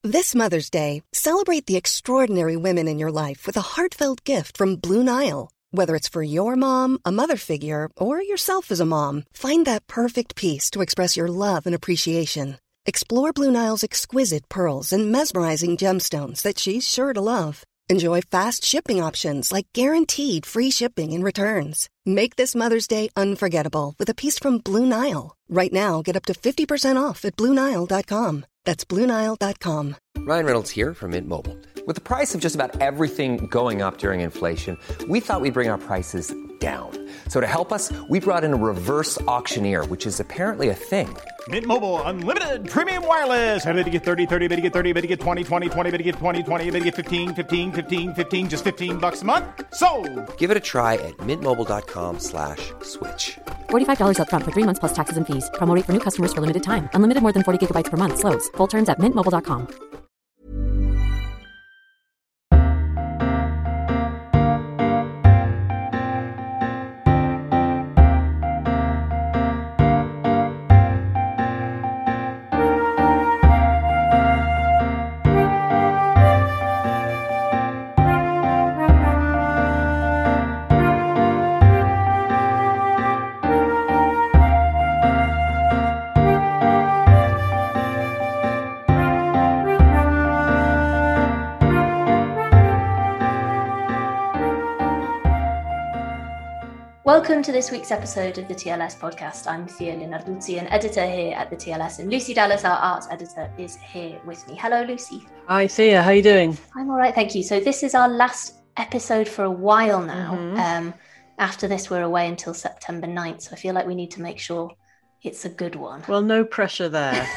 This Mother's Day, celebrate the extraordinary women in your life with a heartfelt gift from Blue Nile. Whether it's for your mom, a mother figure, or yourself as a mom, find that perfect piece to express your love and appreciation. Explore Blue Nile's exquisite pearls and mesmerizing gemstones that she's sure to love. Enjoy fast shipping options like guaranteed free shipping and returns. Make this Mother's Day unforgettable with a piece from Blue Nile. Right now, get up to 50% off at BlueNile.com. That's BlueNile.com. Ryan Reynolds here from Mint Mobile. With the price of just about everything going up during inflation, we thought we'd bring our prices down. So to help us, we brought in a reverse auctioneer, which is apparently a thing. Mint Mobile Unlimited Premium Wireless. How to get 30, 30, bit to get 30, bit to get 20, 20, 20, bit to get 20, 20, bit to get 15, 15, 15, 15, just $15 a month? Sold! Give it a try at mintmobile.com/switch. $45 up front for 3 months plus taxes and fees. Promo rate for new customers for limited time. Unlimited more than 40 gigabytes per month. Slows full terms at mintmobile.com. Welcome to this week's episode of the TLS podcast. I'm Thea Linarduzzi, an editor here at the TLS, and Lucy Dallas, our arts editor, is here with me. Hello, Lucy. Hi, Thea. How are you doing? I'm all right, thank you. So this is our last episode for a while now. After this, we're away until September 9th, so I feel like we need to make sure it's a good one. Well, no pressure there.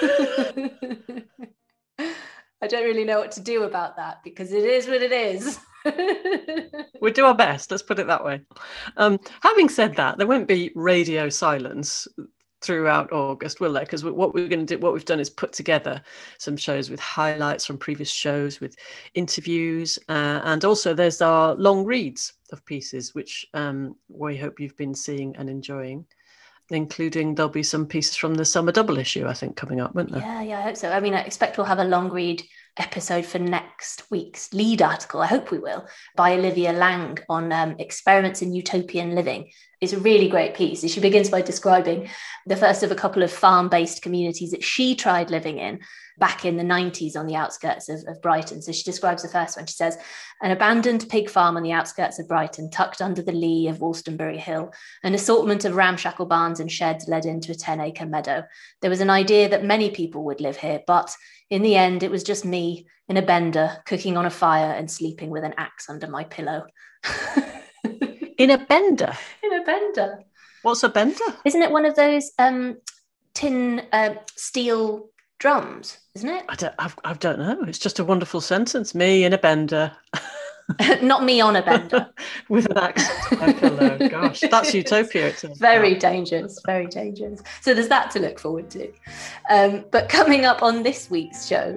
I don't really know what to do about that, because it is what it is. We'll do our best, let's put it that way. Having said that, there won't be radio silence throughout August, will there? Because what we've done is put together some shows with highlights from previous shows, with interviews, and also there's our long reads of pieces, which we hope you've been seeing and enjoying, including there'll be some pieces from the summer double issue, I think, coming up, won't there? Yeah, I hope so. I mean, I expect we'll have a long read episode for next week's lead article, I hope we will, by Olivia Lang on experiments in utopian living. It's a really great piece. She begins by describing the first of a couple of farm-based communities that she tried living in back in the 90s on the outskirts of Brighton. So she describes the first one. She says, an abandoned pig farm on the outskirts of Brighton, tucked under the lee of Wolstonbury Hill. An assortment of ramshackle barns and sheds led into a 10-acre meadow. There was an idea that many people would live here, but in the end, it was just me in a bender, cooking on a fire and sleeping with an axe under my pillow. In a bender? In a bender. What's a bender? Isn't it one of those tin steel drums, isn't it? I don't know. It's just a wonderful sentence. Me in a bender. Not me on a bender. With an axe to my pillow. Gosh, that's utopia. It's very dangerous, very dangerous. So there's that to look forward to. But coming up on this week's show,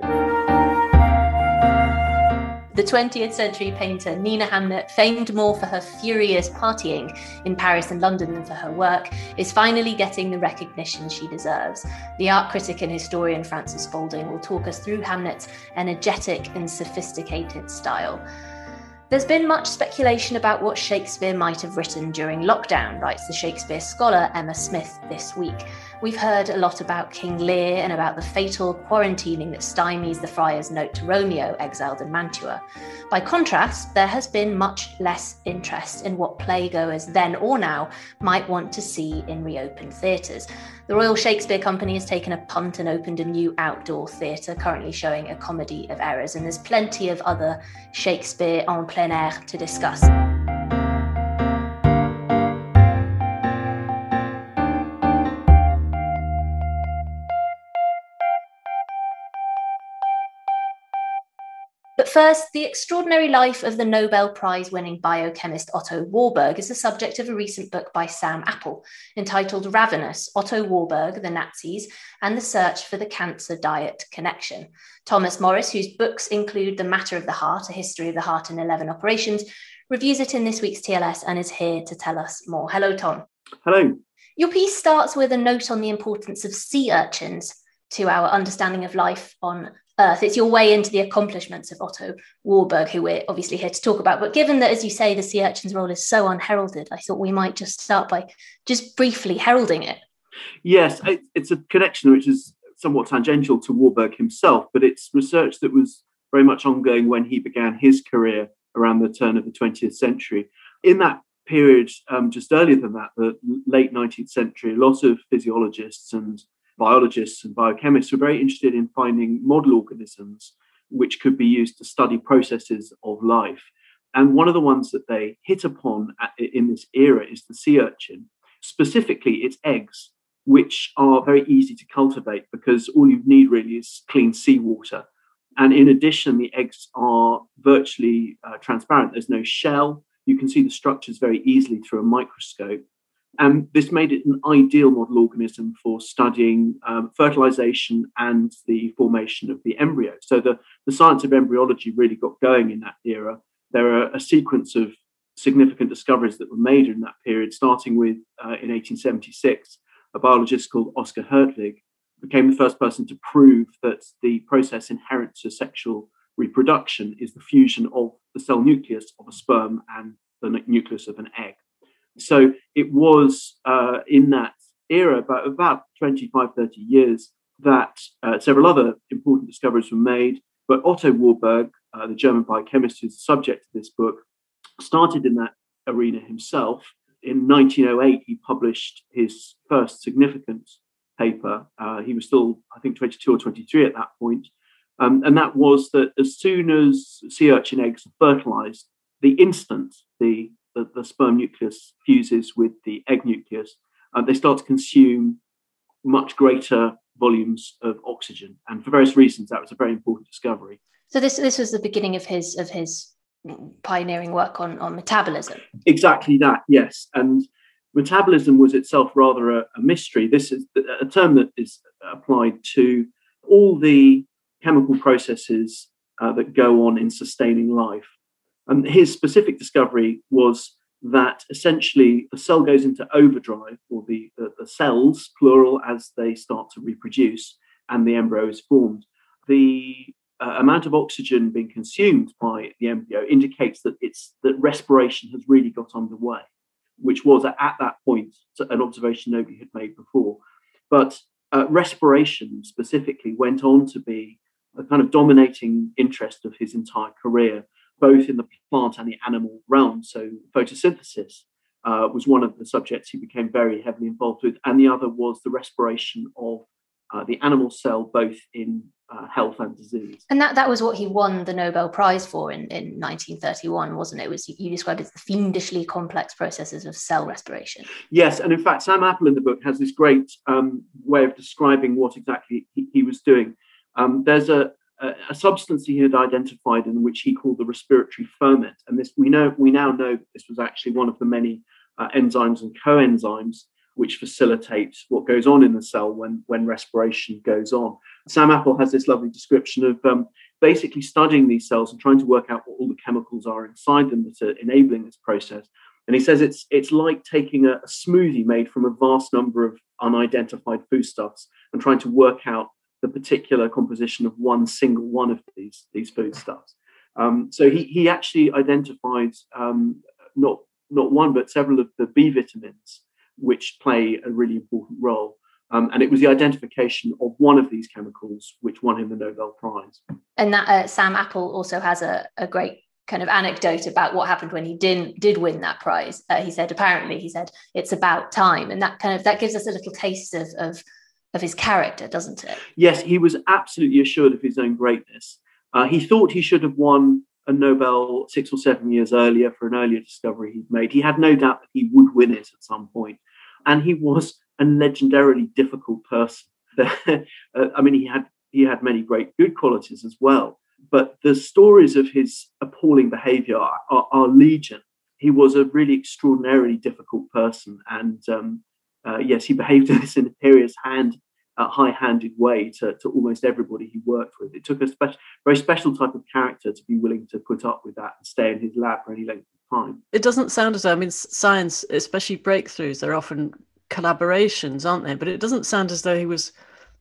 the 20th century painter Nina Hamnet, famed more for her furious partying in Paris and London than for her work, is finally getting the recognition she deserves. The art critic and historian Francis Spalding will talk us through Hamnet's energetic and sophisticated style. There's been much speculation about what Shakespeare might have written during lockdown, writes the Shakespeare scholar Emma Smith this week. We've heard a lot about King Lear and about the fatal quarantining that stymies the friar's note to Romeo, exiled in Mantua. By contrast, there has been much less interest in what playgoers then or now might want to see in reopened theatres. The Royal Shakespeare Company has taken a punt and opened a new outdoor theatre, currently showing A Comedy of Errors, and there's plenty of other Shakespeare en plein air to discuss. But first, the extraordinary life of the Nobel Prize-winning biochemist Otto Warburg is the subject of a recent book by Sam Apple, entitled Ravenous, Otto Warburg, the Nazis, and the Search for the Cancer Diet Connection. Thomas Morris, whose books include The Matter of the Heart, A History of the Heart in 11 Operations, reviews it in this week's TLS and is here to tell us more. Hello, Tom. Hello. Your piece starts with a note on the importance of sea urchins to our understanding of life on Earth. It's your way into the accomplishments of Otto Warburg, who we're obviously here to talk about. But given that, as you say, the sea urchin's role is so unheralded, I thought we might just start by just briefly heralding it. Yes, it's a connection which is somewhat tangential to Warburg himself, but it's research that was very much ongoing when he began his career around the turn of the 20th century. In that period, just earlier than that, the late 19th century, a lot of physiologists and biologists and biochemists were very interested in finding model organisms which could be used to study processes of life. And one of the ones that they hit upon in this era is the sea urchin, specifically its eggs, which are very easy to cultivate because all you need really is clean seawater. And in addition, the eggs are virtually transparent. There's no shell. You can see the structures very easily through a microscope. And this made it an ideal model organism for studying fertilization and the formation of the embryo. So the science of embryology really got going in that era. There are a sequence of significant discoveries that were made in that period, starting with, in 1876, a biologist called Oscar Hertwig became the first person to prove that the process inherent to sexual reproduction is the fusion of the cell nucleus of a sperm and the nucleus of an egg. So it was in that era, about 25, 30 years, that several other important discoveries were made. But Otto Warburg, the German biochemist who's the subject of this book, started in that arena himself. In 1908, he published his first significant paper. He was still, I think, 22 or 23 at that point. And that was that as soon as sea urchin eggs are fertilized, the instant the sperm nucleus fuses with the egg nucleus, they start to consume much greater volumes of oxygen. And for various reasons, that was a very important discovery. So this was the beginning of his pioneering work on metabolism. Exactly that, yes. And metabolism was itself rather a mystery. This is a term that is applied to all the chemical processes that go on in sustaining life. And his specific discovery was that essentially the cell goes into overdrive, or the cells, plural, as they start to reproduce and the embryo is formed. The amount of oxygen being consumed by the embryo indicates that respiration has really got underway, which was at that point an observation nobody had made before. But respiration specifically went on to be a kind of dominating interest of his entire career, both in the plant and the animal realm. So photosynthesis was one of the subjects he became very heavily involved with, and the other was the respiration of the animal cell, both in health and disease. And that was what he won the Nobel Prize for in 1931, wasn't it? You described it as the fiendishly complex processes of cell respiration. Yes, and in fact, Sam Apple in the book has this great way of describing what exactly he was doing. There's a substance he had identified in which he called the respiratory ferment, and this we now know that this was actually one of the many enzymes and coenzymes which facilitate what goes on in the cell when respiration goes on. Sam Apple has this lovely description of basically studying these cells and trying to work out what all the chemicals are inside them that are enabling this process. And he says it's like taking a smoothie made from a vast number of unidentified foodstuffs and trying to work out the particular composition of one single one of these foodstuffs. So he actually identified not one but several of the B vitamins which play a really important role. And it was the identification of one of these chemicals which won him the Nobel Prize. And that Sam Apple also has a great kind of anecdote about what happened when he did win that prize. He said it's about time, and that gives us a little taste of his character, doesn't it? Yes, he was absolutely assured of his own greatness. He thought he should have won a Nobel 6 or 7 years earlier for an earlier discovery he'd made. He had no doubt that he would win it at some point. And he was a legendarily difficult person. I mean, he had many great good qualities as well. But the stories of his appalling behavior are legion. He was a really extraordinarily difficult person. And yes, he behaved in this imperious high-handed way to almost everybody he worked with. It took a very special type of character to be willing to put up with that and stay in his lab for any length of time. It doesn't sound as though, science, especially breakthroughs, are often collaborations, aren't they? But it doesn't sound as though he was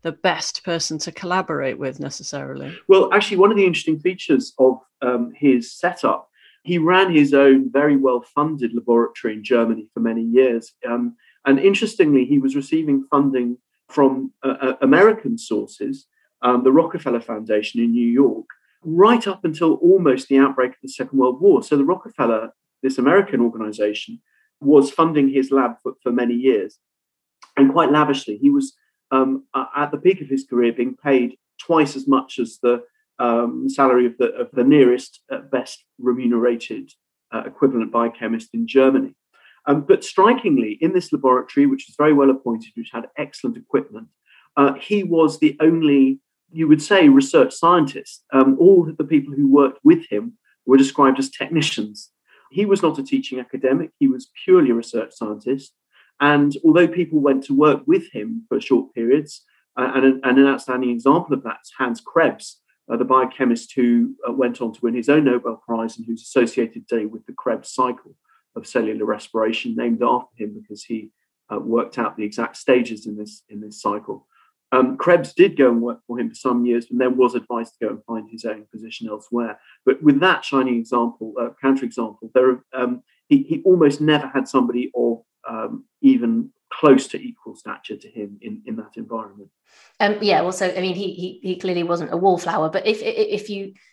the best person to collaborate with necessarily. Well, actually, one of the interesting features of his setup, he ran his own very well-funded laboratory in Germany for many years. And interestingly, he was receiving funding from American sources, the Rockefeller Foundation in New York, right up until almost the outbreak of the Second World War. So the Rockefeller, this American organization, was funding his lab for many years, and quite lavishly. He was, at the peak of his career, being paid twice as much as the salary of the nearest, best remunerated equivalent biochemist in Germany. But strikingly, in this laboratory, which was very well appointed, which had excellent equipment, he was the only, you would say, research scientist. All of the people who worked with him were described as technicians. He was not a teaching academic. He was purely a research scientist. And although people went to work with him for short periods, and an outstanding example of that is Hans Krebs, the biochemist who went on to win his own Nobel Prize and who's associated today with the Krebs cycle of cellular respiration, named after him because he worked out the exact stages in this cycle. Krebs did go and work for him for some years and then was advised to go and find his own position elsewhere. But with that shining example, counterexample, he almost never had somebody of even close to equal stature to him in that environment. Well, so I mean, he clearly wasn't a wallflower. But if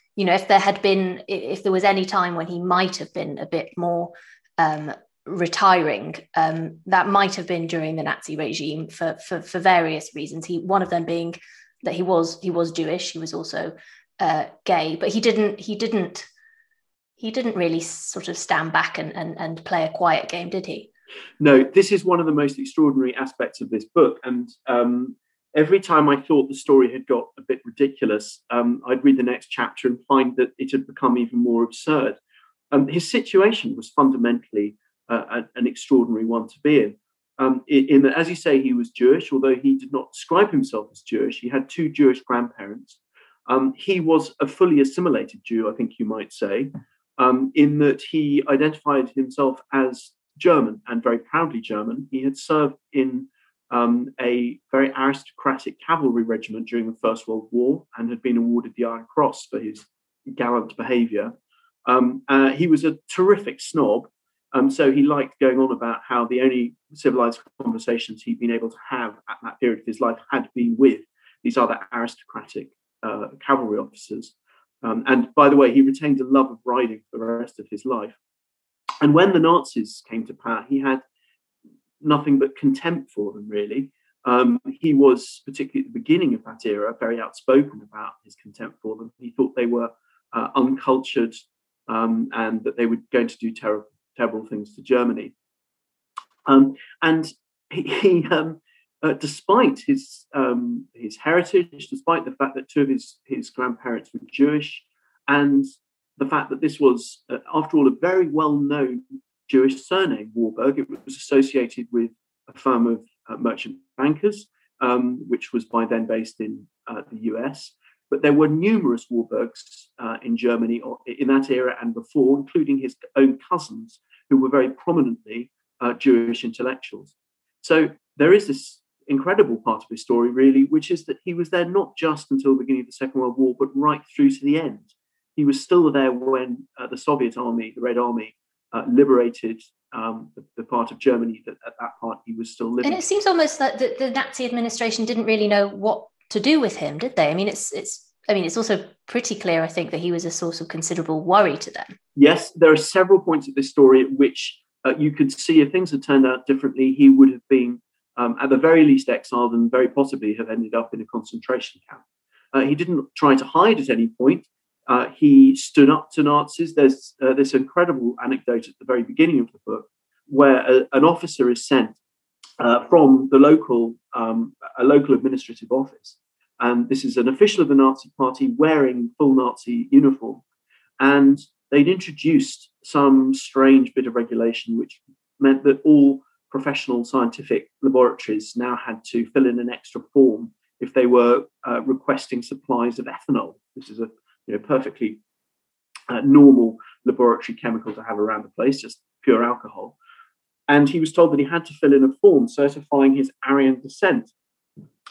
there was any time when he might have been a bit more retiring, that might have been during the Nazi regime for various reasons. One of them being that he was Jewish. He was also gay, but he didn't really sort of stand back and play a quiet game, did he? No, this is one of the most extraordinary aspects of this book. And every time I thought the story had got a bit ridiculous, I'd read the next chapter and find that it had become even more absurd. His situation was fundamentally an extraordinary one to be in. In that, as you say, he was Jewish, although he did not describe himself as Jewish. He had two Jewish grandparents. He was a fully assimilated Jew, I think you might say, in that he identified himself as German and very proudly German. He had served in a very aristocratic cavalry regiment during the First World War and had been awarded the Iron Cross for his gallant behaviour. He was a terrific snob, so he liked going on about how the only civilized conversations he'd been able to have at that period of his life had been with these other aristocratic cavalry officers. And by the way, he retained a love of riding for the rest of his life. And when the Nazis came to power, he had nothing but contempt for them, really. He was, particularly at the beginning of that era, very outspoken about his contempt for them. He thought they were uncultured and that they were going to do terrible things to Germany. And he despite his heritage, despite the fact that two of his grandparents were Jewish, and the fact that this was, after all, a very well-known Jewish surname, Warburg. It was associated with a firm of merchant bankers, which was by then based in the US. But there were numerous Warburgs in Germany in that era and before, including his own cousins, who were very prominently Jewish intellectuals. So there is this incredible part of his story, really, which is that he was there not just until the beginning of the Second World War, but right through to the end. He was still there when the Soviet army, the Red Army, liberated the part of Germany that at that part he was still living. And it seems almost that the Nazi administration didn't really know what to do with him, did they? I mean, it's also pretty clear, I think, that he was a source of considerable worry to them. Yes, there are several points of this story at which you could see if things had turned out differently, he would have been at the very least exiled and very possibly have ended up in a concentration camp. He didn't try to hide at any point. He stood up to Nazis. There's this incredible anecdote at the very beginning of the book where an officer is sent from the local administrative office. And this is an official of the Nazi party wearing full Nazi uniform. And they'd introduced some strange bit of regulation, which meant that all professional scientific laboratories now had to fill in an extra form if they were requesting supplies of ethanol. This is a perfectly normal laboratory chemical to have around the place, just pure alcohol. And he was told that he had to fill in a form certifying his Aryan descent.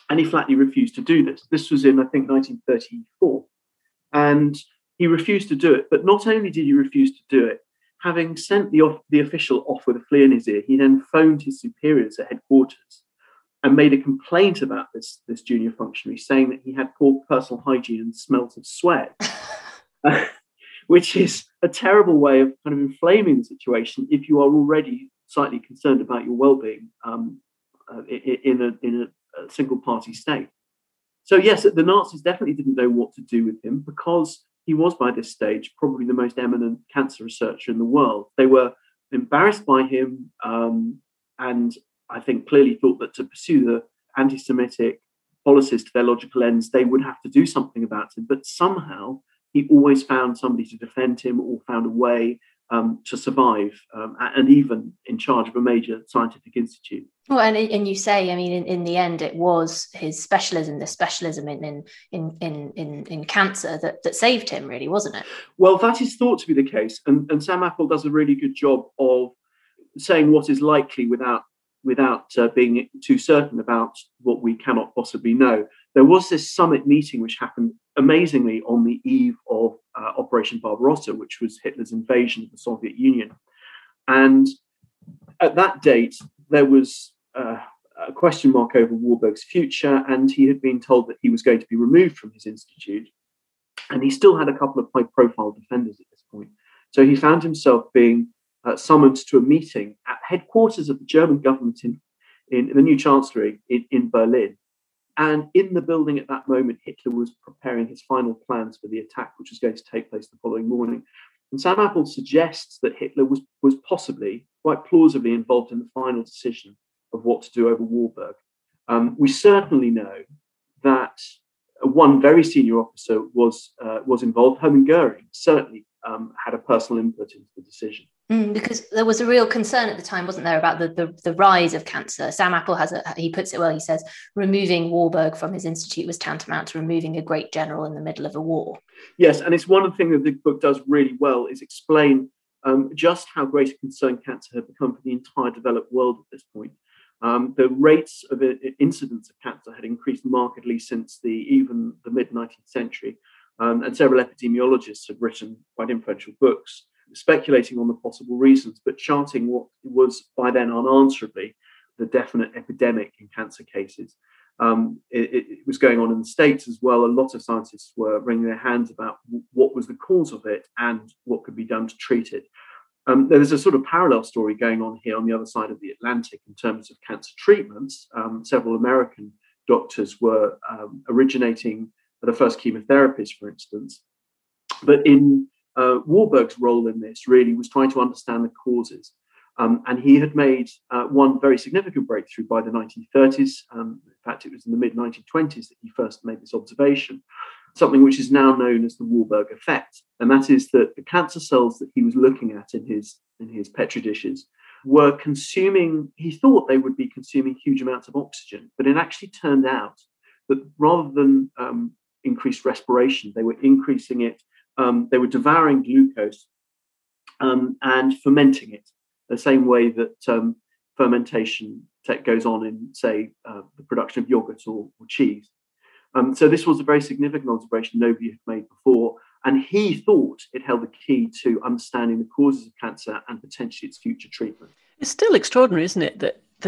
And he flatly refused to do this. This was in, I think, 1934. And he refused to do it. But not only did he refuse to do it, having sent the official off with a flea in his ear, he then phoned his superiors at headquarters and made a complaint about this junior functionary, saying that he had poor personal hygiene and smelt of sweat, which is a terrible way of kind of inflaming the situation if you are already slightly concerned about your well-being in a single-party state. So yes, the Nazis definitely didn't know what to do with him because he was, by this stage, probably the most eminent cancer researcher in the world. They were embarrassed by him and I think clearly thought that to pursue the anti-Semitic policies to their logical ends, they would have to do something about him. But somehow he always found somebody to defend him or found a way to survive, and even in charge of a major scientific institute. Well, and you say, I mean, in the end, it was his specialism, the specialism in cancer that saved him, really, wasn't it? Well, that is thought to be the case, and Sam Apple does a really good job of saying what is likely without being too certain about what we cannot possibly know. There was this summit meeting which happened amazingly on the eve of Operation Barbarossa, which was Hitler's invasion of the Soviet Union. And at that date, there was a question mark over Warburg's future, and he had been told that he was going to be removed from his institute. And he still had a couple of high-profile defenders at this point. So he found himself being summoned to a meeting at headquarters of the German government in the new chancellery in Berlin. And in the building at that moment, Hitler was preparing his final plans for the attack, which was going to take place the following morning. And Sam Apple suggests that Hitler was possibly, quite plausibly, involved in the final decision of what to do over Warburg. We certainly know that one very senior officer was involved. Hermann Goering certainly had a personal input into the decision. Because there was a real concern at the time, wasn't there, about the rise of cancer. Sam Apple he puts it well. He says removing Warburg from his institute was tantamount to removing a great general in the middle of a war. Yes, and it's one of the things that the book does really well is explain just how great a concern cancer had become for the entire developed world at this point. The rates of incidence of cancer had increased markedly since even the mid-19th century, and several epidemiologists had written quite influential books speculating on the possible reasons, but charting what was by then unanswerably the definite epidemic in cancer cases. It was going on in the States as well. A lot of scientists were wringing their hands about what was the cause of it and what could be done to treat it. There's a sort of parallel story going on here on the other side of the Atlantic in terms of cancer treatments. Several American doctors were originating the first chemotherapies, for instance. But in Warburg's role in this really was trying to understand the causes. And he had made one very significant breakthrough by the 1930s. In fact, it was in the mid-1920s that he first made this observation, something which is now known as the Warburg effect. And that is that the cancer cells that he was looking at in his Petri dishes were consuming, he thought they would be consuming huge amounts of oxygen, but it actually turned out that rather than increased respiration, they were increasing it. They were devouring glucose and fermenting it, the same way that fermentation goes on in, say, the production of yogurt or cheese. So this was a very significant observation nobody had made before, and he thought it held the key to understanding the causes of cancer and potentially its future treatment. It's still extraordinary, isn't it,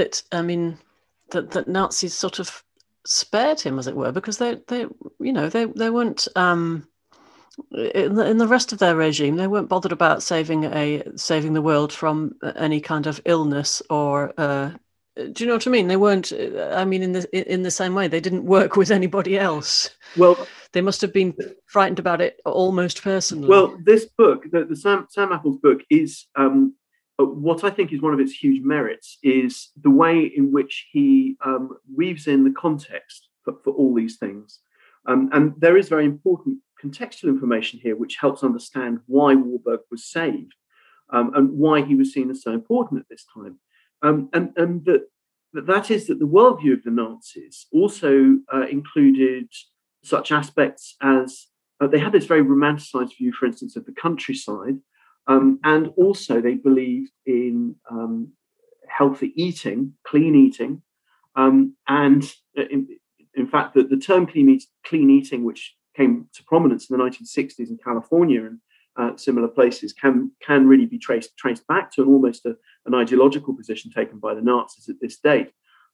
that Nazis sort of spared him, as it were, because they weren't. In the rest of their regime, they weren't bothered about saving the world from any kind of illness or. Do you know what I mean? They weren't. I mean, in the same way, they didn't work with anybody else. Well, they must have been frightened about it almost personally. Well, this book, the Sam Apple's book, is what I think is one of its huge merits is the way in which he weaves in the context for all these things, and there is very important contextual information here which helps understand why Warburg was saved and why he was seen as so important at this time. And that is that the worldview of the Nazis also included such aspects as they had this very romanticized view, for instance, of the countryside, and also they believed in healthy eating, clean eating, and In fact, the term clean eating, which came to prominence in the 1960s in California and similar places, can really be traced back to almost an ideological position taken by the Nazis at this date.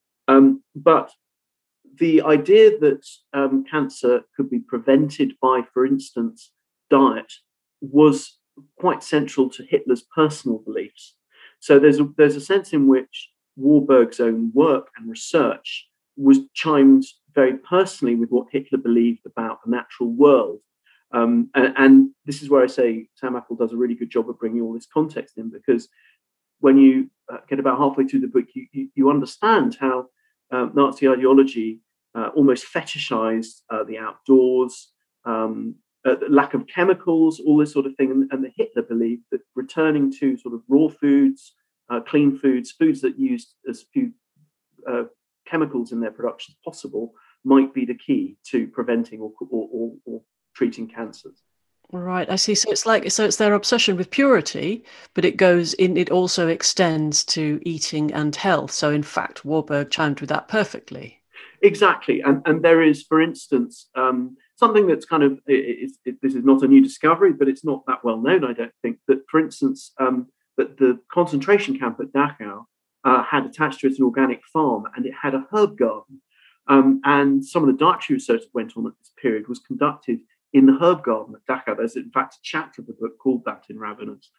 But the idea that cancer could be prevented by, for instance, diet was quite central to Hitler's personal beliefs. So there's a sense in which Warburg's own work and research was chimed very personally with what Hitler believed about the natural world. And this is where I say Sam Apple does a really good job of bringing all this context in, because when you get about halfway through the book, you understand how Nazi ideology almost fetishized the outdoors, lack of chemicals, all this sort of thing. And the Hitler believed that returning to sort of raw foods, clean foods that used as few chemicals in their production as possible might be the key to preventing or treating cancers. Right, I see. So it's their obsession with purity, but it also extends to eating and health. So in fact, Warburg chimed with that perfectly. Exactly. And there is, for instance, something that's kind of, this is not a new discovery, but it's not that well known, I don't think, that, for instance, that the concentration camp at Dachau had attached to it an organic farm, and it had a herb garden. And some of the dietary research that went on at this period was conducted in the herb garden at Dachau. There's, in fact, a chapter of the book called that in Ravenous.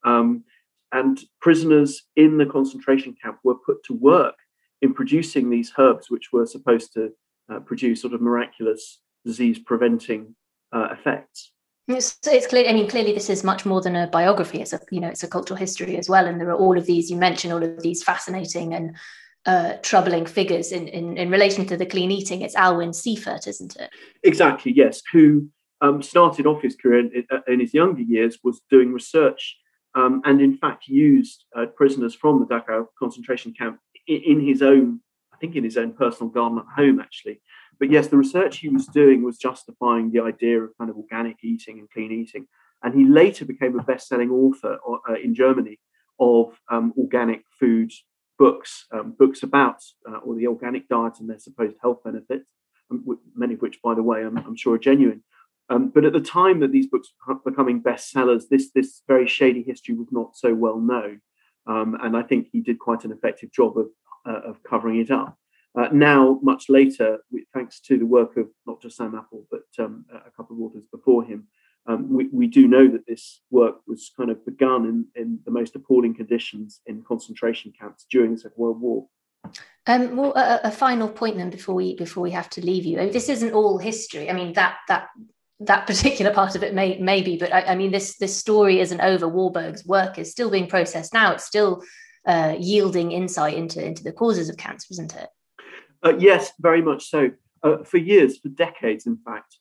And prisoners in the concentration camp were put to work in producing these herbs, which were supposed to produce sort of miraculous disease-preventing effects. It's clear. I mean, clearly, this is much more than a biography. It's a cultural history as well. And there are all of these. You mentioned all of these fascinating and troubling figures in relation to the clean eating. It's Alwyn Seifert, isn't it? Exactly. Yes. Who started off his career in his younger years, was doing research and in fact used prisoners from the Dachau concentration camp in his own personal garden at home, actually. But yes, the research he was doing was justifying the idea of kind of organic eating and clean eating. And he later became a best-selling author in Germany of organic food books about or the organic diet and their supposed health benefits, many of which, by the way, I'm sure are genuine. But at the time that these books were becoming bestsellers, this very shady history was not so well known. And I think he did quite an effective job of covering it up. Now, much later, thanks to the work of not just Sam Apple, but a couple of authors before him, we do know that this work was kind of begun in the most appalling conditions in concentration camps during the Second World War. Well, a final point then before we have to leave you. I mean, this isn't all history. I mean, that particular part of it may be, but I mean, this story isn't over. Warburg's work is still being processed now. It's still yielding insight into the causes of cancer, isn't it? Yes, very much so. For years, for decades, in fact,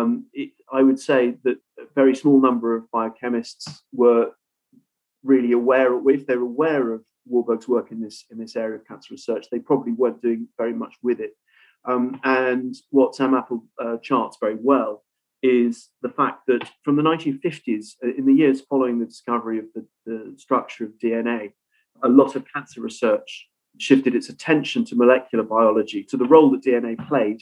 I would say that a very small number of biochemists were really aware, or if they were aware of Warburg's work in this area of cancer research, they probably weren't doing very much with it. And what Sam Apple charts very well is the fact that from the 1950s, in the years following the discovery of the structure of DNA, a lot of cancer research shifted its attention to molecular biology, to the role that DNA played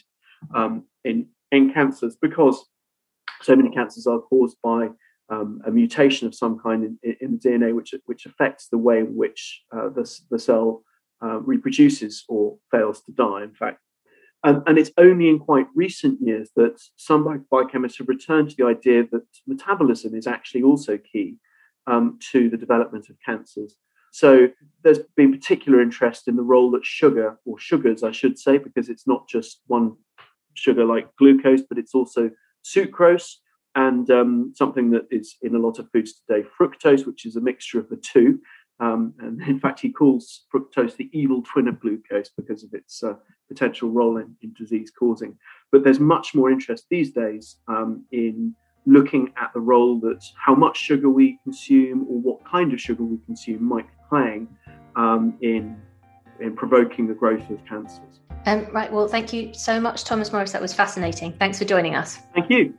in cancers, because so many cancers are caused by a mutation of some kind in the DNA, which affects the way in which the cell reproduces or fails to die, in fact. And it's only in quite recent years that some biochemists have returned to the idea that metabolism is actually also key to the development of cancers. So there's been particular interest in the role that sugar, or sugars, I should say, because it's not just one sugar like glucose, but it's also sucrose and something that is in a lot of foods today, fructose, which is a mixture of the two. And in fact, he calls fructose the evil twin of glucose because of its potential role in disease causing. But there's much more interest these days in looking at the role that how much sugar we consume or what kind of sugar we consume might be playing in provoking the growth of cancers. Right. Well, thank you so much, Thomas Morris. That was fascinating. Thanks for joining us. Thank you.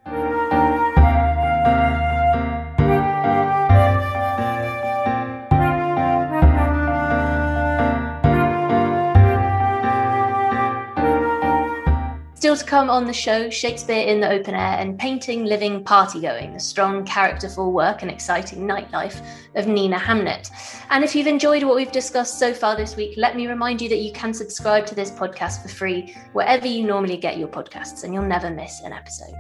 Still to come on the show, Shakespeare in the Open Air and Painting, Living, Partygoing, the strong, characterful work and exciting nightlife of Nina Hamnet. And if you've enjoyed what we've discussed so far this week, let me remind you that you can subscribe to this podcast for free wherever you normally get your podcasts, and you'll never miss an episode.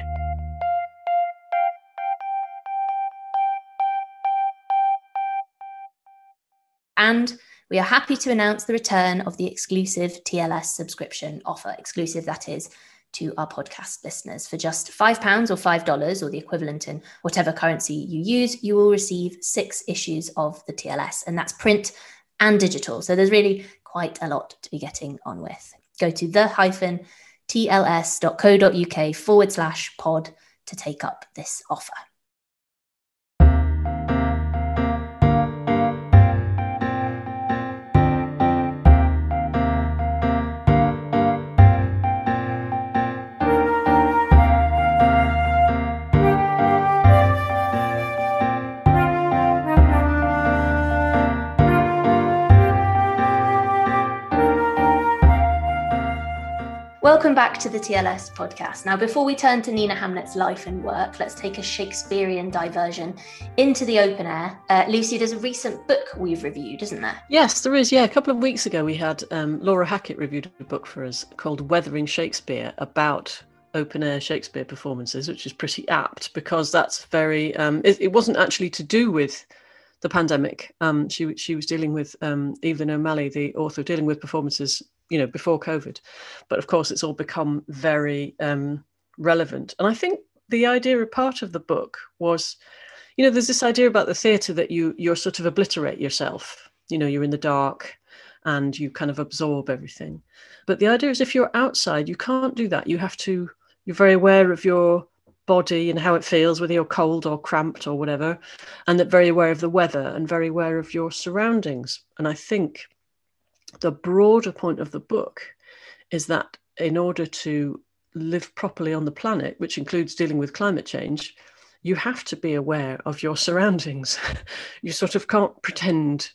And we are happy to announce the return of the exclusive TLS subscription offer, exclusive that is, to our podcast listeners. For just £5 or $5 or the equivalent in whatever currency you use, you will receive 6 issues of the TLS, and that's print and digital. So there's really quite a lot to be getting on with. Go to the-tls.co.uk/pod to take up this offer. Welcome back to the TLS podcast. Now, before we turn to Nina Hamnet's life and work, let's take a Shakespearean diversion into the open air. Lucy, there's a recent book we've reviewed, isn't there? Yes, there is. Yeah, a couple of weeks ago we had Laura Hackett reviewed a book for us called Weathering Shakespeare, about open air Shakespeare performances, which is pretty apt because that's very, it wasn't actually to do with the pandemic. She was dealing with, Evelyn O'Malley, the author, dealing with performances before COVID. But of course, it's all become very relevant. And I think the idea, a part of the book was, there's this idea about the theatre that you're sort of obliterate yourself. You're in the dark and you kind of absorb everything. But the idea is if you're outside, you can't do that. You're very aware of your body and how it feels, whether you're cold or cramped or whatever, and that very aware of the weather and very aware of your surroundings. And I think the broader point of the book is that in order to live properly on the planet, which includes dealing with climate change, you have to be aware of your surroundings. You sort of can't pretend.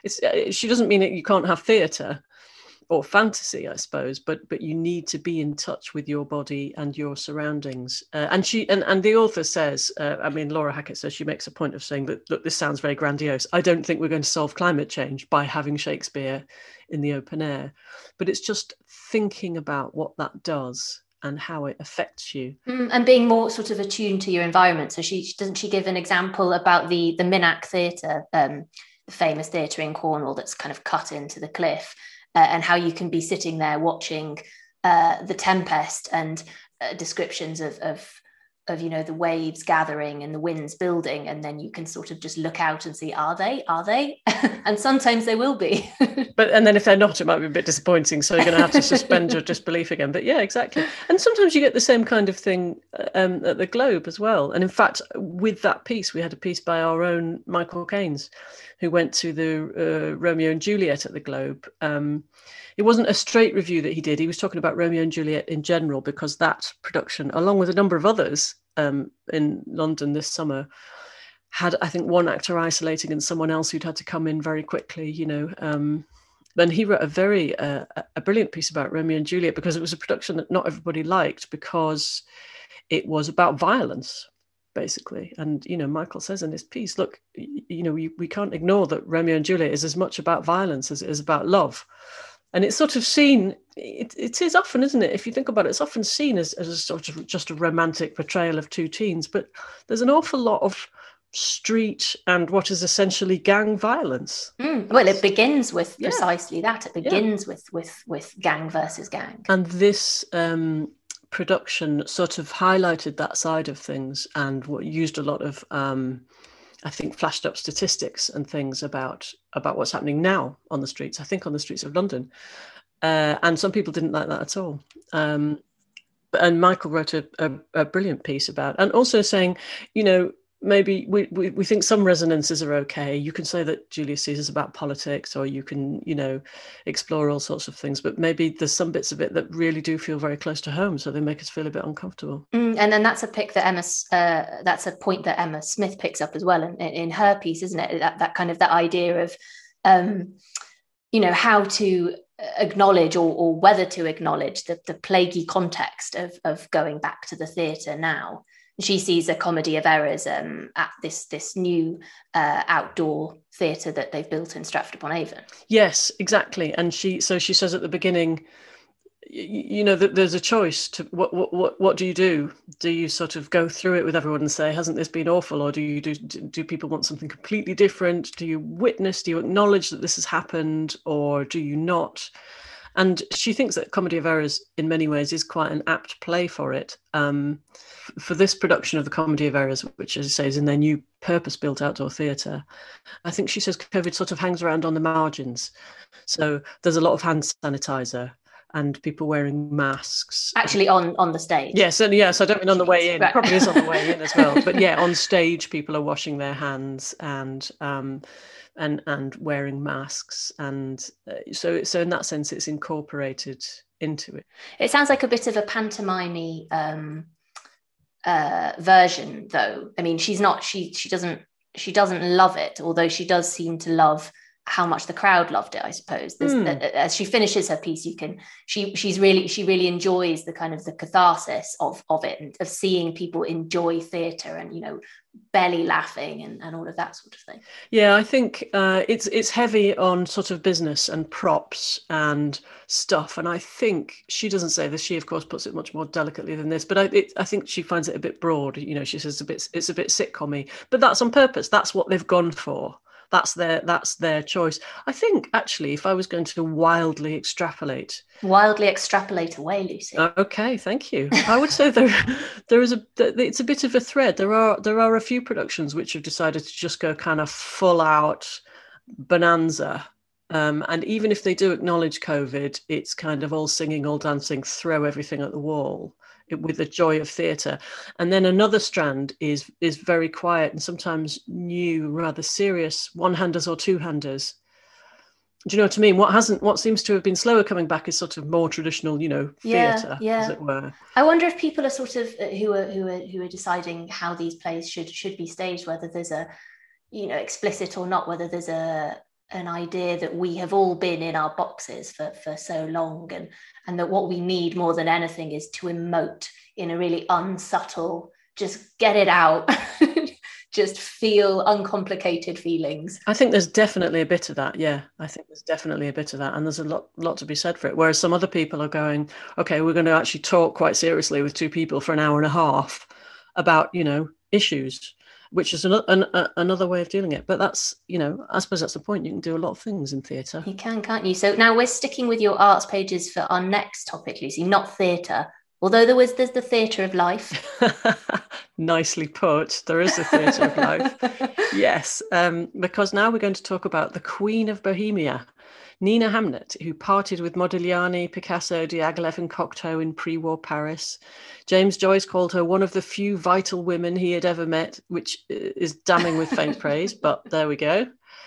She doesn't mean that you can't have theatre or fantasy, I suppose, but you need to be in touch with your body and your surroundings. And the author says, Laura Hackett says, she makes a point of saying that, look, this sounds very grandiose. I don't think we're going to solve climate change by having Shakespeare in the open air, but it's just thinking about what that does and how it affects you. And being more sort of attuned to your environment. So doesn't she give an example about the Minack Theatre, the famous theatre in Cornwall that's kind of cut into the cliff, and how you can be sitting there watching the tempest and descriptions of the waves gathering and the winds building, and then you can sort of just look out and see, are they and sometimes they will be. And then if they're not, it might be a bit disappointing, so you're going to have to suspend your disbelief again. But yeah, exactly. And sometimes you get the same kind of thing at the Globe as well. And in fact, with that piece, we had a piece by our own Michael Keynes, who went to the Romeo and Juliet at the Globe. It wasn't a straight review that he did. He was talking about Romeo and Juliet in general, because that production, along with a number of others in London this summer, had, I think, one actor isolating and someone else who'd had to come in very quickly, Then he wrote a brilliant piece about Romeo and Juliet, because it was a production that not everybody liked because it was about violence, basically. And, Michael says in his piece, look, we can't ignore that Romeo and Juliet is as much about violence as it is about love. And it's sort of seen, it is often, isn't it? If you think about it, it's often seen as a sort of just a romantic portrayal of two teens, but there's an awful lot of street and what is essentially gang violence. Well, it begins with precisely that. It begins with gang versus gang. And this production sort of highlighted that side of things and used a lot of, I think, flashed up statistics and things about what's happening now on the streets, I think on the streets of London. And some people didn't like that at all. And Michael wrote a brilliant piece about, and also saying, maybe we think some resonances are okay. You can say that Julius Caesar's about politics, or you can, explore all sorts of things, but maybe there's some bits of it that really do feel very close to home, so they make us feel a bit uncomfortable. And then that's a point that Emma Smith picks up as well in her piece, isn't it? That kind of that idea of, how to acknowledge or whether to acknowledge the plaguey context of going back to the theatre now. She sees a Comedy of Errors at this new outdoor theatre that they've built in Stratford-upon-Avon. Yes, exactly. And she says at the beginning, you know, that there's a choice to what do you do? Do you sort of go through it with everyone and say, hasn't this been awful? Or do people want something completely different? Do you acknowledge that this has happened, or do you not? And she thinks that Comedy of Errors in many ways is quite an apt play for it. For this production of the Comedy of Errors, which, as you say, is in their new purpose-built outdoor theatre, I think she says COVID sort of hangs around on the margins. So there's a lot of hand sanitizer and people wearing masks. Actually on the stage. Yes, and yes, I don't mean on the way in. Right. It probably is on the way in as well. But yeah, on stage, people are washing their hands and wearing masks, and so in that sense, it's incorporated into it. It sounds like a bit of a pantomime version, though. I mean, she doesn't love it, although she does seem to love how much the crowd loved it, I suppose. As she finishes her piece, she really enjoys the kind of the catharsis of it, and of seeing people enjoy theatre and, you know, belly laughing and all of that sort of thing. Yeah, I think it's heavy on sort of business and props and stuff, and I think she doesn't say this. She, of course, puts it much more delicately than this, but I think she finds it a bit broad. You know, she says it's a bit sitcom-y, but that's on purpose. That's what they've gone for. That's their choice. I think, actually, if I was going to wildly extrapolate away, Lucy. Okay, thank you. I would say it's a bit of a thread. There are a few productions which have decided to just go kind of full out bonanza. And even if they do acknowledge COVID, it's kind of all singing, all dancing, throw everything at the wall with the joy of theatre. And then another strand is very quiet and sometimes new, rather serious one-handers or two-handers. Do you know what I mean? What seems to have been slower coming back is sort of more traditional, you know, theatre, as it were. I wonder if people are sort of who are deciding how these plays should be staged, whether there's a, you know, explicit or not, whether there's an idea that we have all been in our boxes for so long, and that what we need more than anything is to emote in a really unsubtle, just get it out, just feel uncomplicated feelings. I think there's definitely a bit of that. Yeah, I think there's definitely a bit of that, and there's a lot to be said for it. Whereas some other people are going, okay, we're going to actually talk quite seriously with two people for an hour and a half about, you know, issues, which is another way of dealing it. But that's, you know, I suppose that's the point. You can do a lot of things in theatre. You can, can't you? So now we're sticking with your arts pages for our next topic, Lucy, not theatre. Although there's the theatre of life. Nicely put. There is a theatre of life. Yes, because now we're going to talk about the Queen of Bohemia, Nina Hamnet, who parted with Modigliani, Picasso, Diaghilev and Cocteau in pre-war Paris. James Joyce called her one of the few vital women he had ever met, which is damning with faint praise, but there we go.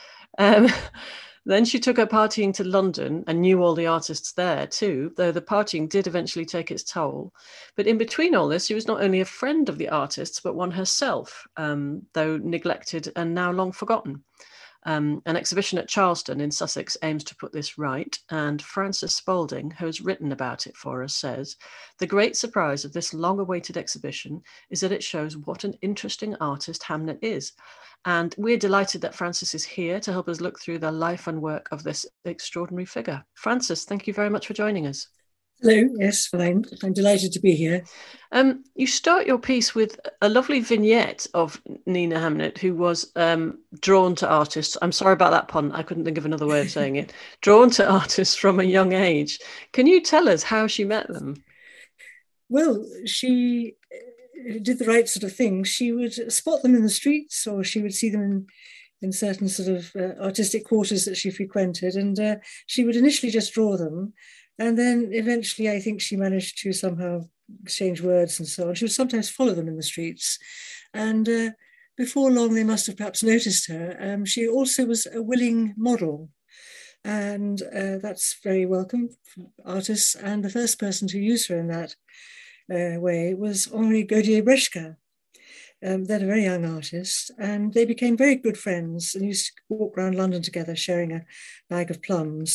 Then she took her partying to London and knew all the artists there too, though the partying did eventually take its toll. But in between all this, she was not only a friend of the artists, but one herself, though neglected and now long forgotten. An exhibition at Charleston in Sussex aims to put this right, and Frances Spalding, who has written about it for us, says, "The great surprise of this long-awaited exhibition is that it shows what an interesting artist Hamnet is. And we're delighted that Frances is here to help us look through the life and work of this extraordinary figure." Frances, thank you very much for joining us. Hello, yes, fine. I'm delighted to be here. You start your piece with a lovely vignette of Nina Hamnet, who was drawn to artists. I'm sorry about that pun. I couldn't think of another way of saying it. Drawn to artists from a young age. Can you tell us how she met them? Well, she did the right sort of thing. She would spot them in the streets, or she would see them in certain sort of artistic quarters that she frequented, and she would initially just draw them. And then eventually, I think she managed to somehow exchange words and so on. She would sometimes follow them in the streets. And before long, they must have perhaps noticed her. She also was a willing model. And that's very welcome for artists. And the first person to use her in that way was Henri Gautier-Breschka. They're a very young artist, and they became very good friends and used to walk around London together sharing a bag of plums.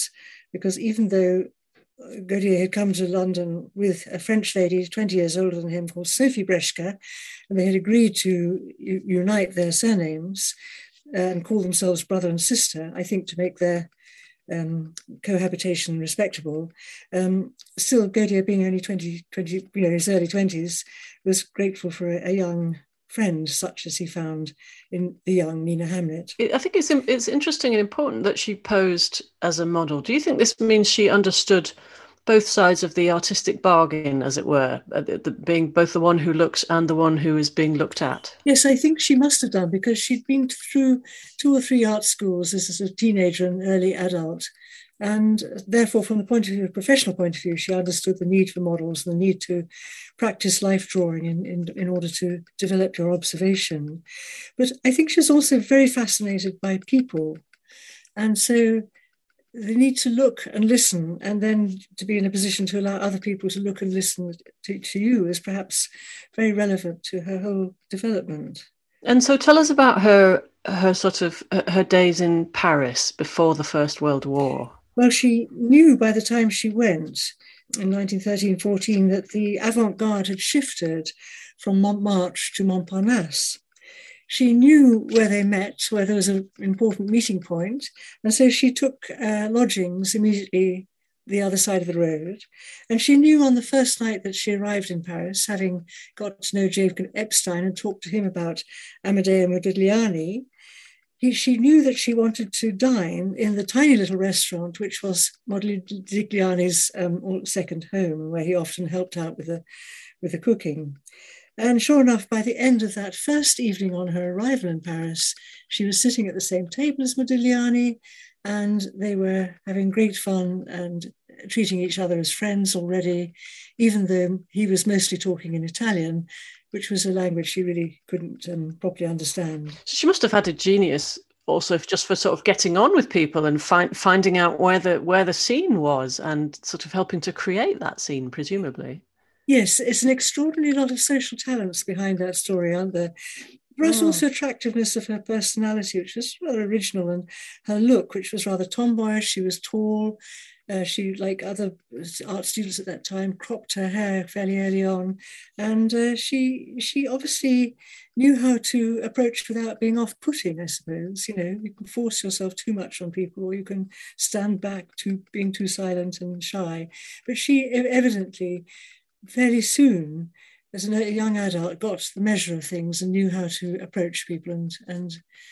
because even though Godier had come to London with a French lady 20 years older than him called Sophie Breschke, and they had agreed to unite their surnames and call themselves brother and sister, I think to make their cohabitation respectable. Still, Godier, being only 20, his early 20s, was grateful for a young friend such as he found in the young Nina Hamlet. I think it's interesting and important that she posed as a model. Do you think this means she understood both sides of the artistic bargain, as it were, being both the one who looks and the one who is being looked at? Yes, I think she must have done, because she'd been through 2 or 3 art schools as a teenager and early adult. And therefore, from the point of view, professional point of view, she understood the need for models, the need to practice life drawing in order to develop your observation. But I think she's also very fascinated by people. And so the need to look and listen, and then to be in a position to allow other people to look and listen to you, is perhaps very relevant to her whole development. And so tell us about her days in Paris before the First World War. Well, she knew by the time she went in 1913-14 that the avant-garde had shifted from Montmartre to Montparnasse. She knew where they met, where there was an important meeting point, and so she took lodgings immediately the other side of the road. And she knew on the first night that she arrived in Paris, having got to know Jacob Epstein and talked to him about Amedeo Modigliani, she knew that she wanted to dine in the tiny little restaurant, which was Modigliani's second home, where he often helped out with the cooking. And sure enough, by the end of that first evening on her arrival in Paris, she was sitting at the same table as Modigliani, and they were having great fun and treating each other as friends already, even though he was mostly talking in Italian, which was a language she really couldn't properly understand. She must have had a genius also just for sort of getting on with people and finding out where the scene was and sort of helping to create that scene, presumably. Yes, it's an extraordinary lot of social talents behind that story, aren't there? Perhaps also attractiveness of her personality, which was rather original, and her look, which was rather tomboyish. She was tall. She, like other art students at that time, cropped her hair fairly early on. And she obviously knew how to approach without being off-putting, I suppose. You know, you can force yourself too much on people, or you can stand back to being too silent and shy. But she evidently, fairly soon, as a young adult, got the measure of things and knew how to approach people and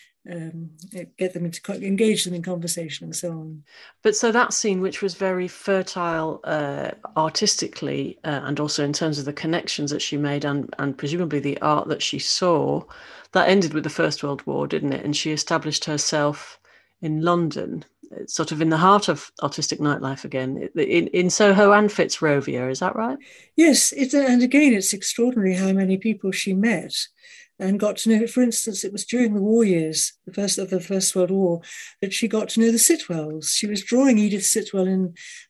get them to engage them in conversation and so on. But so that scene, which was very fertile artistically and also in terms of the connections that she made and presumably the art that she saw, that ended with the First World War, didn't it? And she established herself in London, sort of in the heart of artistic nightlife again, in Soho and Fitzrovia, is that right? Yes, and again, it's extraordinary how many people she met and got to know. For instance, it was during the war years, the First World War, that she got to know the Sitwells. She was drawing Edith Sitwell in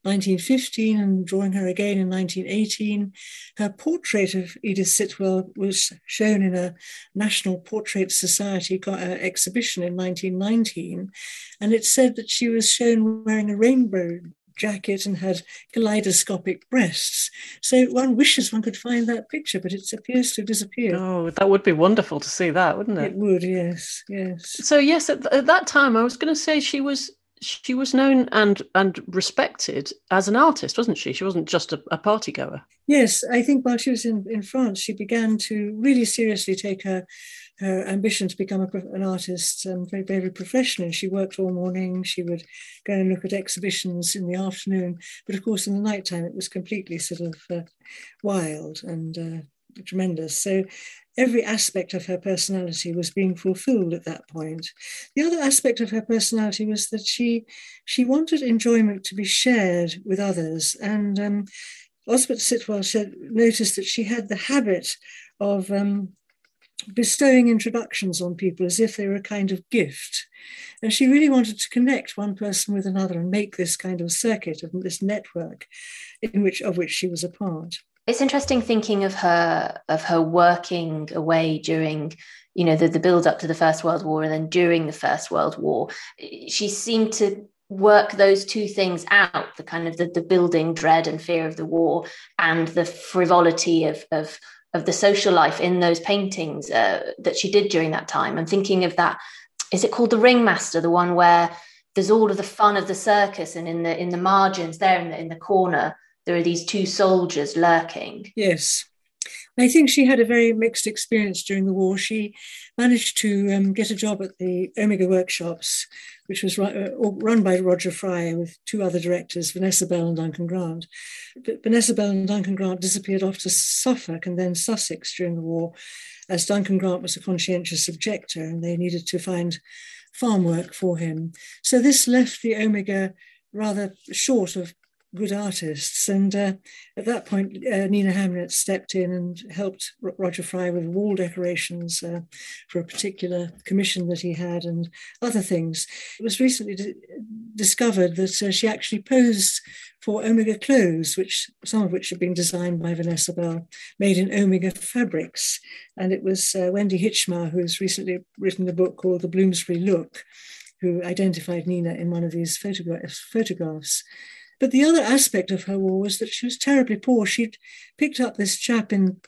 1915 and drawing her again in 1918. Her portrait of Edith Sitwell was shown in a National Portrait Society exhibition in 1919, and it said that she was shown wearing a rainbow jacket and had kaleidoscopic breasts. So one wishes one could find that picture, but it appears to have disappeared. Oh, that would be wonderful to see that, wouldn't it? It would, yes. So yes, at that time, I was going to say she was known and respected as an artist, wasn't she? She wasn't just a party goer. Yes, I think while she was in France, she began to really seriously take her ambition to become an artist very, very professional. She worked all morning. She would go and look at exhibitions in the afternoon. But of course, in the nighttime, it was completely sort of wild and tremendous. So every aspect of her personality was being fulfilled at that point. The other aspect of her personality was that she wanted enjoyment to be shared with others. And Osbert Sitwell noticed that she had the habit of bestowing introductions on people as if they were a kind of gift. And she really wanted to connect one person with another and make this kind of circuit, of this network of which she was a part. It's interesting thinking of her working away during, the build up to the First World War, and then during the First World War. She seemed to work those two things out, the kind of the building dread and fear of the war and the frivolity of the social life in those paintings that she did during that time. I'm thinking of that, is it called The Ringmaster, the one where there's all of the fun of the circus, and in the margins there in the corner there are these two soldiers lurking? Yes. I think she had a very mixed experience during the war. She managed to get a job at the Omega Workshops, which was run by Roger Fry with two other directors, Vanessa Bell and Duncan Grant. But Vanessa Bell and Duncan Grant disappeared off to Suffolk and then Sussex during the war, as Duncan Grant was a conscientious objector and they needed to find farm work for him. So this left the Omega rather short of good artists. And at that point, Nina Hamlet stepped in and helped Roger Fry with wall decorations for a particular commission that he had and other things. It was recently discovered that she actually posed for Omega clothes, some of which had been designed by Vanessa Bell, made in Omega fabrics. And it was Wendy Hitchmar, who has recently written a book called The Bloomsbury Look, who identified Nina in one of these photographs. But the other aspect of her war was that she was terribly poor. She'd picked up this chap in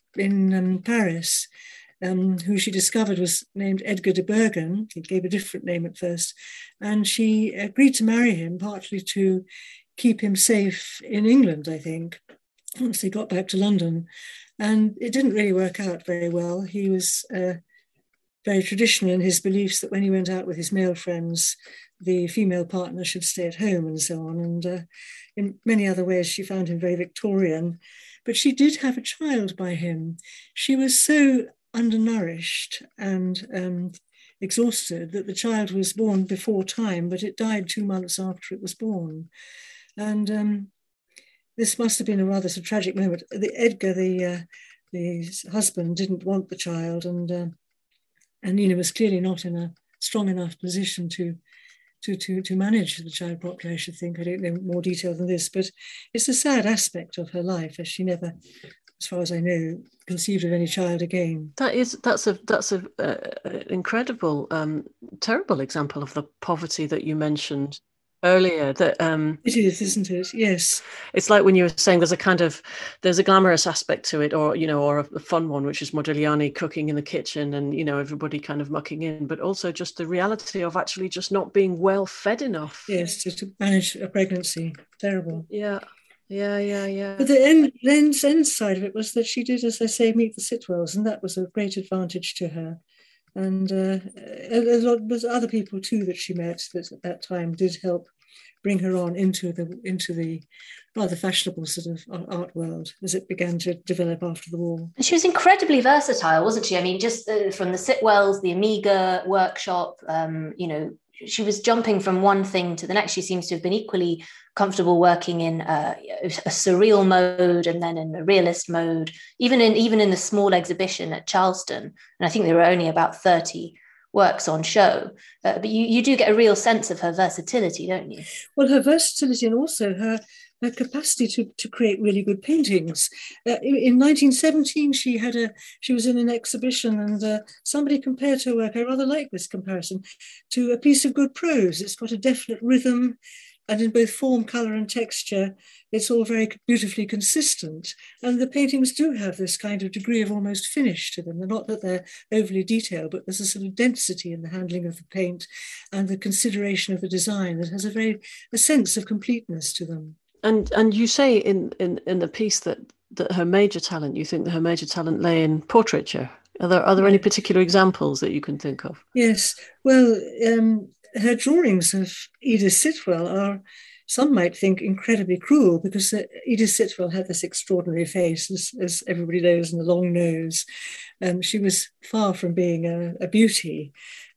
Paris, who she discovered was named Edgar de Bergen. He gave a different name at first. And she agreed to marry him, partly to keep him safe in England, I think, once they got back to London. And it didn't really work out very well. He was very traditional in his beliefs that when he went out with his male friends, the female partner should stay at home and so on. And in many other ways, she found him very Victorian. But she did have a child by him. She was so undernourished and exhausted that the child was born before time, but it died 2 months after it was born. And this must have been a rather sort of tragic moment. Edgar, the husband, didn't want the child, and Nina was clearly not in a strong enough position to manage the child properly, I should think. I don't know more detail than this, but it's a sad aspect of her life, as she never, as far as I know, conceived of any child again. That's a incredible, terrible example of the poverty that you mentioned earlier. That it is, isn't it? Yes. It's like when you were saying there's a glamorous aspect to it, or a fun one, which is Modigliani cooking in the kitchen and everybody kind of mucking in, but also just the reality of actually just not being well fed enough. Yes, to manage a pregnancy. Terrible. Yeah. But the end side of it was that she did, as I say, meet the Sitwells, and that was a great advantage to her. And there's other people too that she met that at that time did help bring her on into the rather fashionable sort of art world as it began to develop after the war. And she was incredibly versatile, wasn't she? I mean, just from the Sitwells, the Omega workshop, she was jumping from one thing to the next. She seems to have been equally comfortable working in a surreal mode and then in a realist mode, even in the small exhibition at Charleston. And I think there were only about 30 works on show. But you do get a real sense of her versatility, don't you? Well, her versatility and also her capacity to create really good paintings. In 1917, she was in an exhibition, and somebody compared her work, I rather like this comparison, to a piece of good prose. It's got a definite rhythm, and in both form, colour and texture, it's all very beautifully consistent. And the paintings do have this kind of degree of almost finish to them. They're not that they're overly detailed, but there's a sort of density in the handling of the paint and the consideration of the design that has a sense of completeness to them. And you say in the piece that her major talent, you think that her major talent lay in portraiture. Are there any particular examples that you can think of? Yes. Well, her drawings of Edith Sitwell are, some might think, incredibly cruel, because Edith Sitwell had this extraordinary face, as everybody knows, and the long nose. She was far from being a beauty.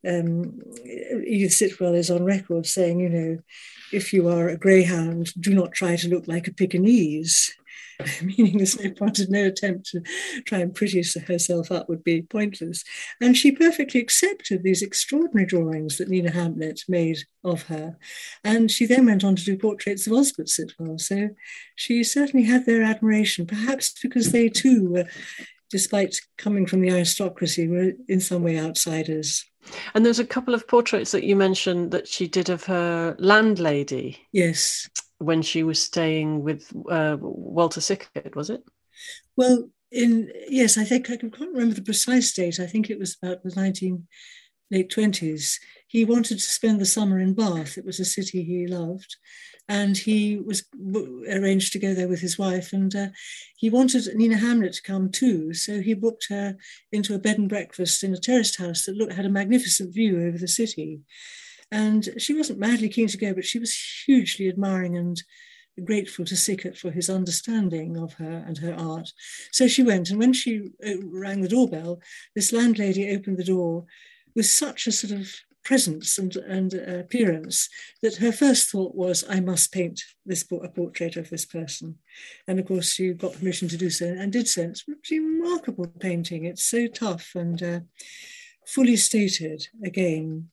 Edith Sitwell is on record saying, if you are a greyhound, do not try to look like a Pekingese, meaning there's no attempt to try and pretty herself up would be pointless. And she perfectly accepted these extraordinary drawings that Nina Hamlet made of her. And she then went on to do portraits of Osbert Sitwell. So she certainly had their admiration, perhaps because they too were despite coming from the aristocracy, were in some way outsiders. And there's a couple of portraits that you mentioned that she did of her landlady. Yes. When she was staying with Walter Sickert, was it? Well, yes, I think I can't remember the precise date. I think it was about the late 20s. He wanted to spend the summer in Bath. It was a city he loved. And he was arranged to go there with his wife. And he wanted Nina Hamlet to come too. So he booked her into a bed and breakfast in a terraced house that had a magnificent view over the city. And she wasn't madly keen to go, but she was hugely admiring and grateful to Sickert for his understanding of her and her art. So she went. And when she rang the doorbell, this landlady opened the door with such a sort of presence and appearance that her first thought was, I must paint a portrait of this person. And of course she got permission to do so and did so. It's a remarkable painting. It's so tough and fully stated again.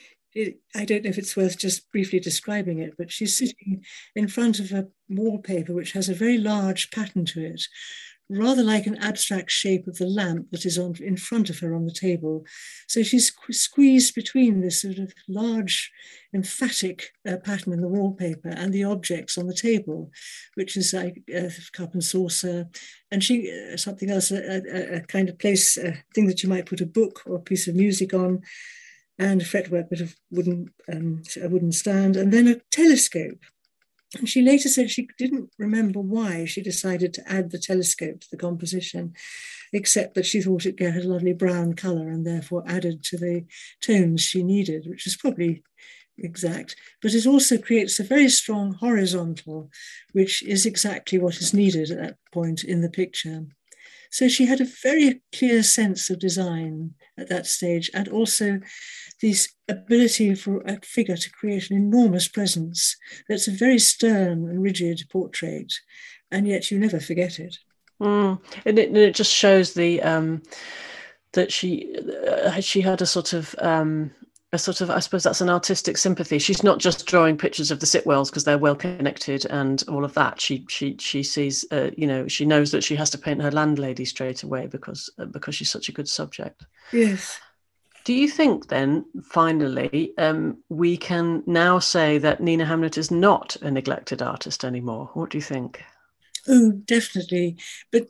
I don't know if it's worth just briefly describing it, but she's sitting in front of a wallpaper which has a very large pattern to it, rather like an abstract shape of the lamp that is in front of her on the table. So she's squeezed between this sort of large, emphatic pattern in the wallpaper and the objects on the table, which is like a cup and saucer, and something else, a kind of place, a thing that you might put a book or a piece of music on, and a fretwork bit of a wooden stand, and then a telescope. And she later said she didn't remember why she decided to add the telescope to the composition, except that she thought it had a lovely brown colour and therefore added to the tones she needed, which is probably exact. But it also creates a very strong horizontal, which is exactly what is needed at that point in the picture. So she had a very clear sense of design at that stage, and also this ability for a figure to create an enormous presence that's a very stern and rigid portrait, and yet you never forget it. And it just shows that she had a sort of, I suppose that's an artistic sympathy. She's not just drawing pictures of the Sitwells because they're well connected and all of that. She sees, she knows that she has to paint her landlady straight away because she's such a good subject. Yes. Do you think then, finally, we can now say that Nina Hamlet is not a neglected artist anymore? What do you think? Oh, definitely. But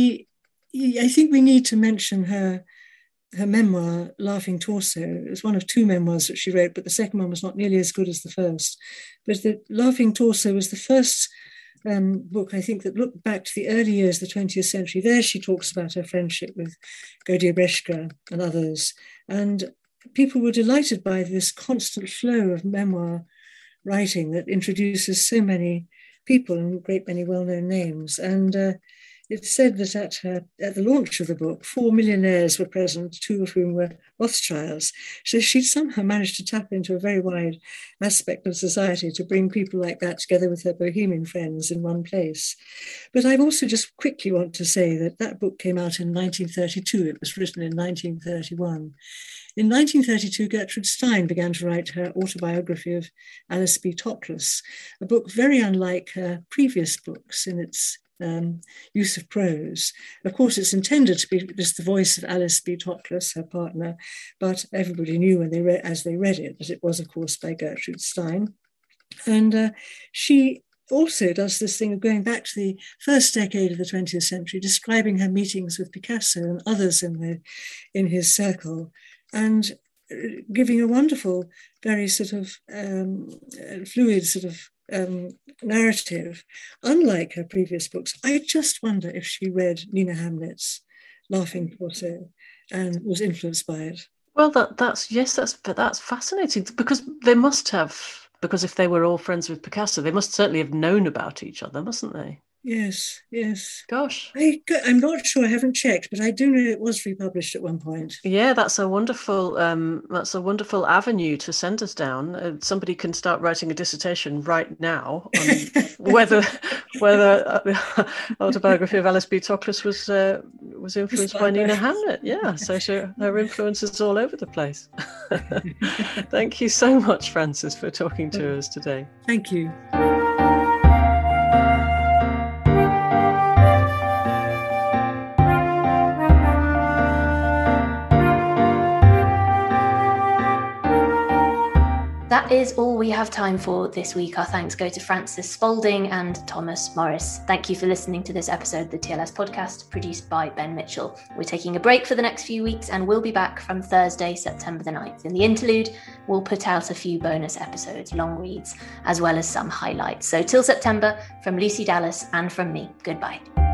I think we need to mention her memoir, Laughing Torso. It was one of two memoirs that she wrote, but the second one was not nearly as good as the first. But the Laughing Torso was the first book, I think, that looked back to the early years of the 20th century. There she talks about her friendship with Gaudiya-Breshka and others. And people were delighted by this constant flow of memoir writing that introduces so many people and a great many well-known names. And it's said that at the launch of the book, 4 millionaires were present, 2 of whom were Rothschilds. So she somehow managed to tap into a very wide aspect of society to bring people like that together with her bohemian friends in one place. But I also just quickly want to say that book came out in 1932. It was written in 1931. In 1932, Gertrude Stein began to write her autobiography of Alice B. Toklas, a book very unlike her previous books in its use of prose. Of course, it's intended to be just the voice of Alice B. Toklas, her partner, but everybody knew as they read it that it was, of course, by Gertrude Stein. And she also does this thing of going back to the first decade of the 20th century, describing her meetings with Picasso and others in his circle, and giving a wonderful, very sort of fluid sort of narrative, unlike her previous books. I just wonder if she read Nina Hamlet's Laughing Torso and was influenced by it. Well, that's fascinating, because they must have, because if they were all friends with Picasso, they must certainly have known about each other, mustn't they? Yes. Gosh. I'm not sure, I haven't checked, but I do know it was republished at one point. Yeah, that's a wonderful avenue to send us down. Somebody can start writing a dissertation right now on whether the autobiography of Alice B. Toklas was influenced by Nina Hamlet. Yeah, so her influence is all over the place. Thank you so much, Frances, for talking to us today. Thank you. That is all we have time for this week. Our thanks go to Francis Spalding and Thomas Morris. Thank you for listening to this episode of the TLS podcast, produced by Ben Mitchell. We're taking a break for the next few weeks and we'll be back from Thursday, September the 9th. In the interlude, we'll put out a few bonus episodes, long reads, as well as some highlights. So till September, from Lucy Dallas and from me, goodbye.